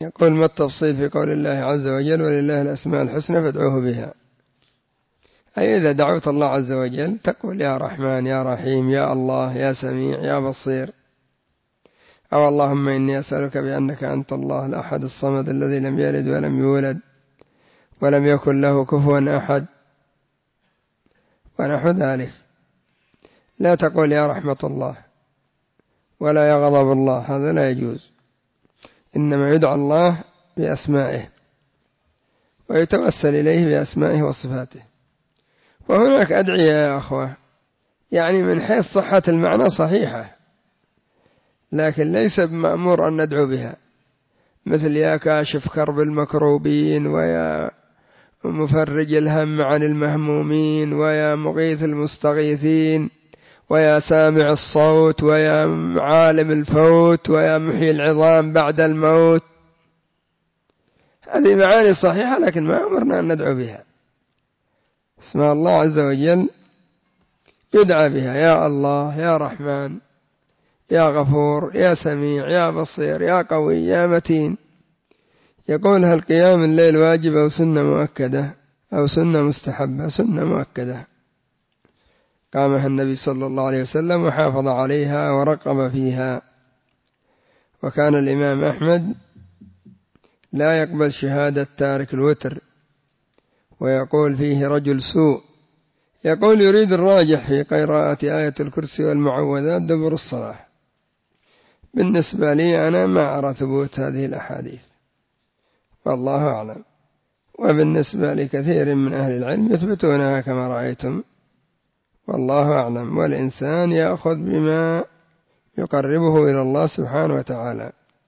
يقول: ما التفصيل في قول الله عز وجل: ولله الأسماء الحسنى فادعوه بها؟ أي إذا دعوت الله عز وجل تقول: يا رحمن يا رحيم، يا الله، يا سميع، يا بصير، أو اللهم إني أسألك بأنك أنت الله الأحد الصمد الذي لم يلد ولم يولد ولم يكن له كفوا أحد، ونحو ذلك. لا تقول يا رحمة الله ولا يا غضب الله، هذا لا يجوز. إنما يدعى الله بأسمائه ويتوسل إليه بأسمائه وصفاته. وهناك أدعية يا أخوة يعني من حيث صحة المعنى صحيحة، لكن ليس بمأمور أن ندعو بها، مثل يا كاشف كرب المكروبين، ويا مفرج الهم عن المهمومين، ويا مغيث المستغيثين، ويا سامع الصوت، ويا عالم الفوت، ويا محيي العظام بعد الموت. هذه معاني صحيحة لكن ما أمرنا أن ندعو بها. اسم الله عز وجل يدعى بها: يا الله، يا رحمن، يا غفور، يا سميع، يا بصير، يا قوي، يا متين. يقول: هل قيام الليل واجب أو سنة مؤكدة أو سنة مستحبة؟ سنة مؤكدة قامها النبي صلى الله عليه وسلم وحافظ عليها ورقب فيها. وكان الإمام أحمد لا يقبل شهادة تارك الوتر، ويقول فيه رجل سوء. يقول: يريد الراجح في قراءة آية الكرسي والمعوذات دبر الصلاة. بالنسبة لي أنا ما أرى ثبوت هذه الأحاديث، والله أعلم. وبالنسبة لكثير من أهل العلم يثبتونها كما رأيتم، والله أعلم. والإنسان يأخذ بما يقربه إلى الله سبحانه وتعالى.